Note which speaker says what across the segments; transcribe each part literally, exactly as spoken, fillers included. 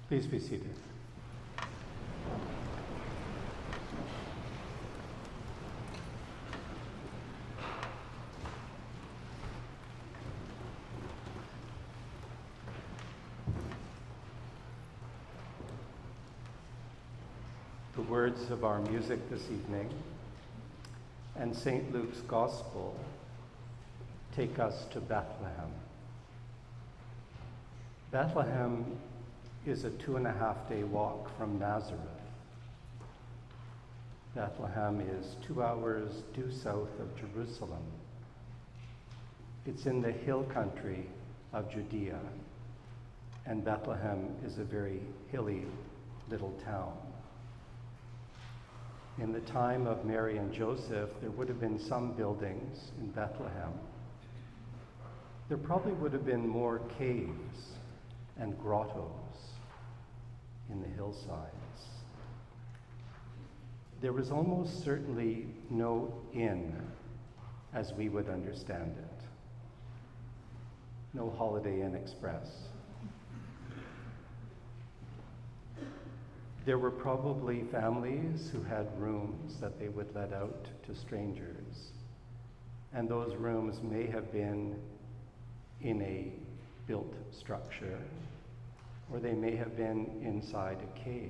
Speaker 1: Please be seated. The words of our music this evening and Saint Luke's Gospel take us to Bethlehem. Bethlehem is a two and a half day walk from Nazareth. Bethlehem is two hours due south of Jerusalem. It's in the hill country of Judea, and Bethlehem is a very hilly little town. In the time of Mary and Joseph, there would have been some buildings in Bethlehem. There probably would have been more caves and grottos in the hillsides. There was almost certainly no inn as we would understand it. No Holiday Inn Express. There were probably families who had rooms that they would let out to strangers, and those rooms may have been in a built structure, or they may have been inside a cave.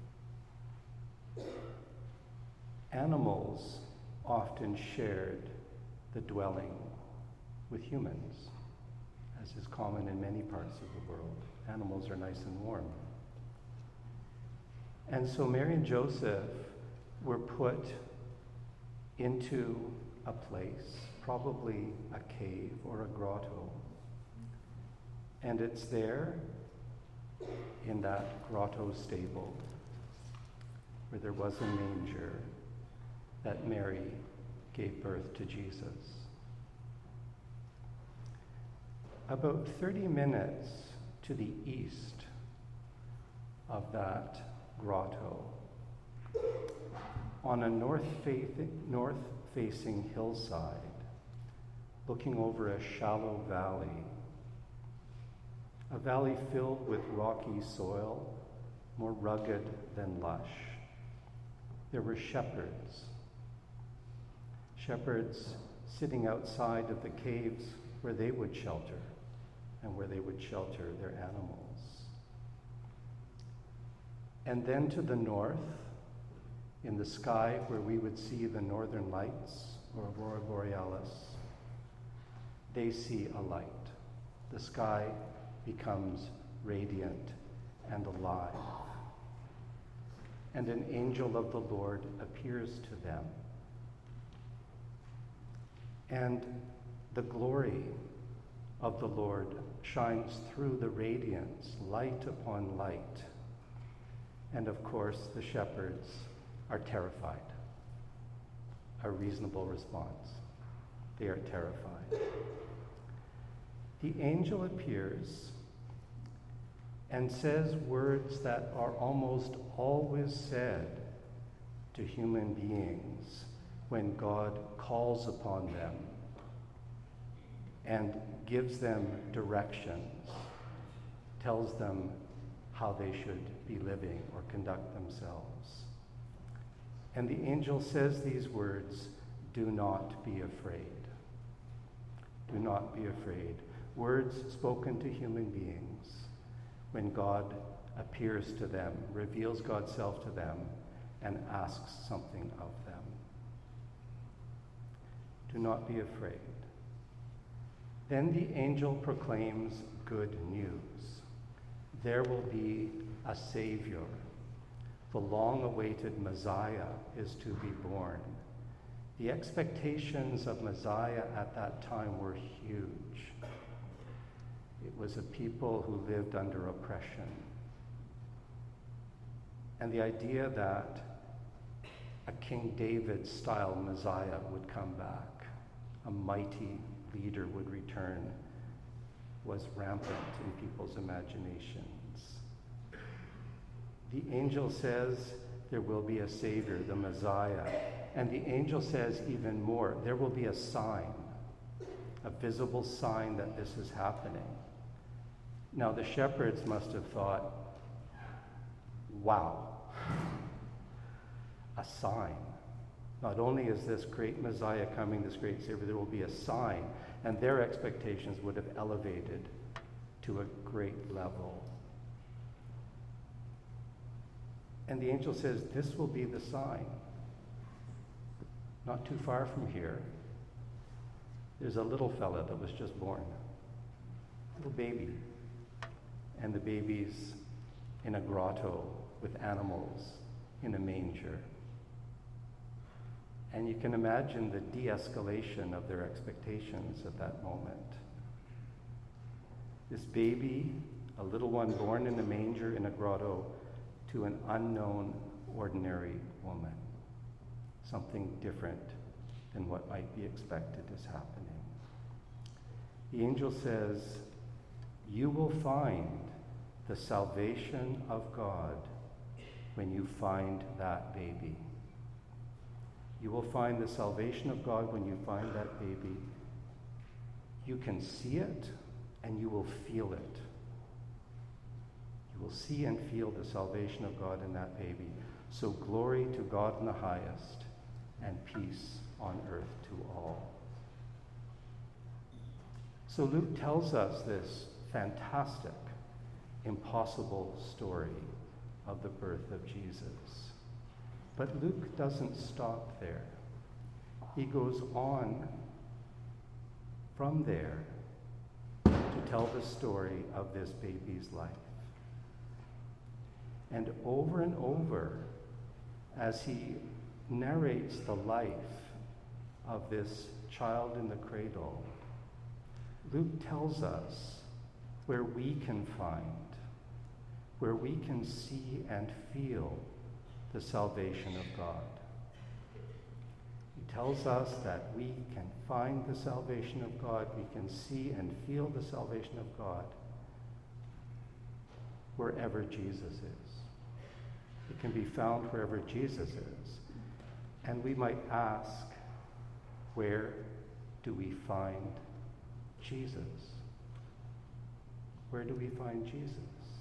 Speaker 1: Animals often shared the dwelling with humans, as is common in many parts of the world. Animals are nice and warm. And so Mary and Joseph were put into a place, probably a cave or a grotto. And it's there, in that grotto stable, where there was a manger, that Mary gave birth to Jesus. About thirty minutes to the east of that grotto, on a north-facing, north-facing hillside, looking over a shallow valley, a valley filled with rocky soil, more rugged than lush. There were shepherds, shepherds sitting outside of the caves where they would shelter and where they would shelter their animals. And then to the north, in the sky where we would see the northern lights or aurora borealis, they see a light. The sky becomes radiant and alive. And an angel of the Lord appears to them. And the glory of the Lord shines through the radiance, light upon light. And of course, the shepherds are terrified. A reasonable response. They are terrified. The angel appears and says words that are almost always said to human beings when God calls upon them and gives them directions, tells them how they should be living or conduct themselves. And the angel says these words, "Do not be afraid." Do not be afraid. Words spoken to human beings when God appears to them, reveals God's self to them, and asks something of them. Do not be afraid. Then the angel proclaims good news. There will be a Savior. The long-awaited Messiah is to be born. The expectations of Messiah at that time were huge. It was a people who lived under oppression. And the idea that a King David-style Messiah would come back, a mighty leader would return, was rampant in people's imaginations. The angel says there will be a Savior, the Messiah. And the angel says even more, there will be a sign, a visible sign that this is happening. Now the shepherds must have thought, wow, a sign. Not only is this great Messiah coming, this great Savior, there will be a sign, and their expectations would have elevated to a great level. And the angel says, this will be the sign. Not too far from here, there's a little fella that was just born, a little baby. And the baby's in a grotto with animals in a manger. And you can imagine the de-escalation of their expectations at that moment. This baby, a little one born in a manger in a grotto, to an unknown, ordinary woman. Something different than what might be expected is happening. The angel says, you will find the salvation of God when you find that baby. You will find the salvation of God when you find that baby. You can see it and you will feel it. You will see and feel the salvation of God in that baby. So glory to God in the highest and peace on earth to all. So Luke tells us this fantastic, impossible story of the birth of Jesus. But Luke doesn't stop there. He goes on from there to tell the story of this baby's life. And over and over, as he narrates the life of this child in the cradle, Luke tells us where we can find, where we can see and feel the salvation of God. He tells us that we can find the salvation of God, we can see and feel the salvation of God wherever Jesus is. It can be found wherever Jesus is. And we might ask, where do we find Jesus? Where do we find Jesus?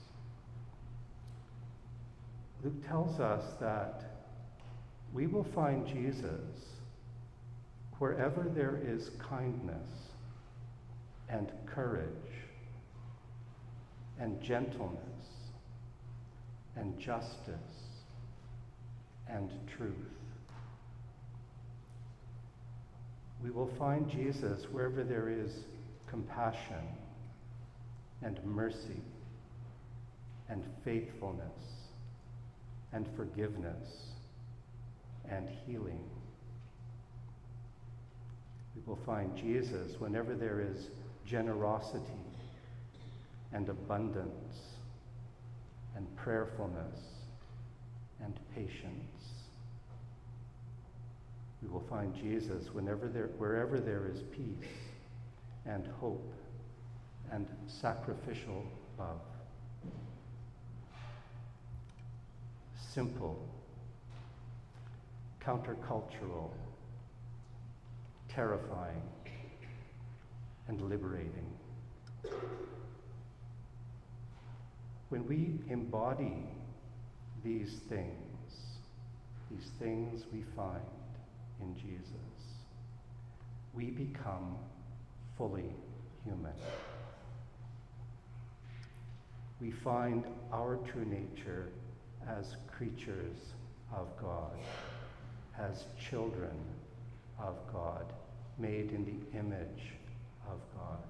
Speaker 1: Luke tells us that we will find Jesus wherever there is kindness and courage and gentleness and justice and truth. We will find Jesus wherever there is compassion and mercy and faithfulness and forgiveness and healing. We will find Jesus whenever there is generosity and abundance and prayerfulness and patience. We will find Jesus whenever there, wherever there is peace and hope and sacrificial love. Simple, countercultural, terrifying, and liberating. When we embody these things, these things we find in Jesus, we become fully human. We find our true nature as creatures of God, as children of God, made in the image of God.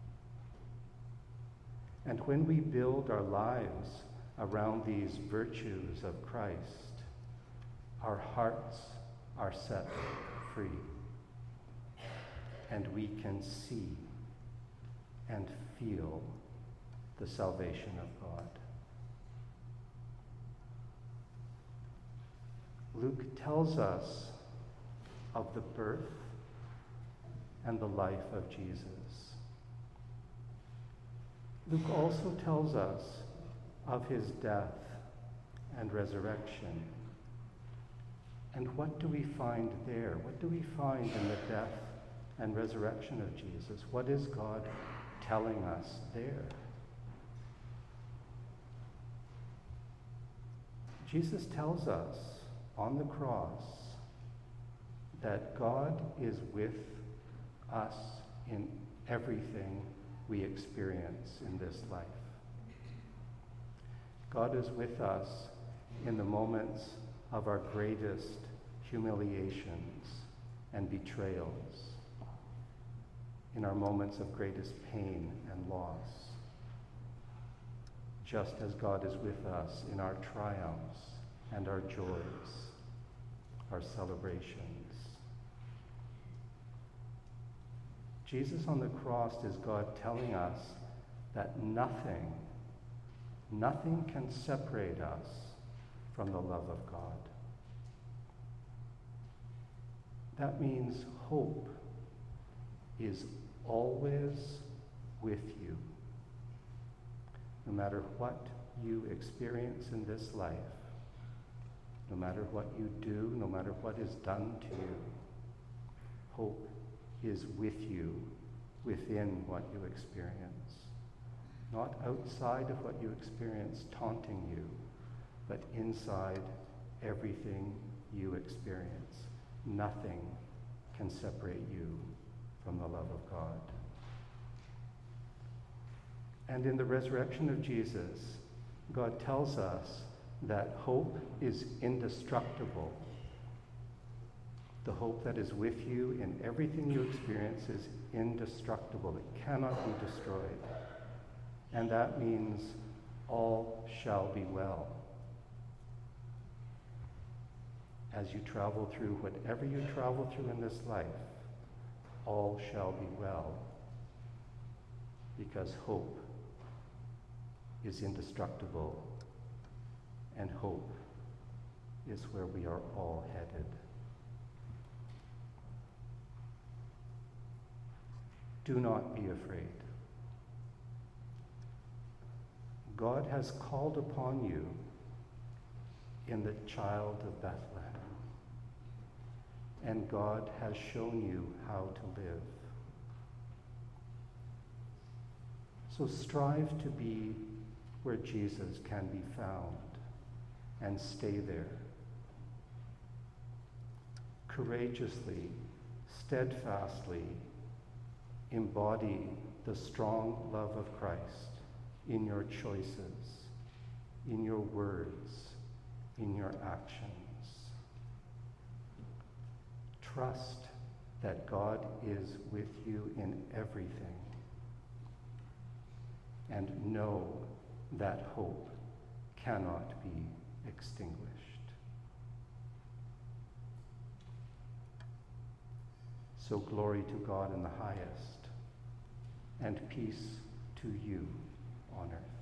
Speaker 1: And when we build our lives around these virtues of Christ, our hearts are set free, and we can see and feel the salvation of God. Luke tells us of the birth and the life of Jesus. Luke also tells us of his death and resurrection. And what do we find there? What do we find in the death and resurrection of Jesus? What is God telling us there? Jesus tells us on the cross that God is with us in everything we experience in this life. God is with us in the moments of our greatest humiliations and betrayals, in our moments of greatest pain and loss, just as God is with us in our triumphs and our joys, our celebrations. Jesus on the cross is God telling us that nothing, nothing can separate us from the love of God. That means hope is always with you. No matter what you experience in this life, no matter what you do, no matter what is done to you, hope is with you within what you experience. Not outside of what you experience taunting you, but inside everything you experience. Nothing can separate you from the love of God. And in the resurrection of Jesus, God tells us that hope is indestructible. The hope that is with you in everything you experience is indestructible. It cannot be destroyed. And that means all shall be well. As you travel through whatever you travel through in this life, all shall be well, because hope is indestructible, and hope is where we are all headed. Do not be afraid. God has called upon you in the child of Bethlehem, and God has shown you how to live. So strive to be where Jesus can be found and stay there. Courageously, steadfastly embody the strong love of Christ in your choices, in your words, in your actions. Trust that God is with you in everything, and know that hope cannot be extinguished. So glory to God in the highest, and peace to you on earth.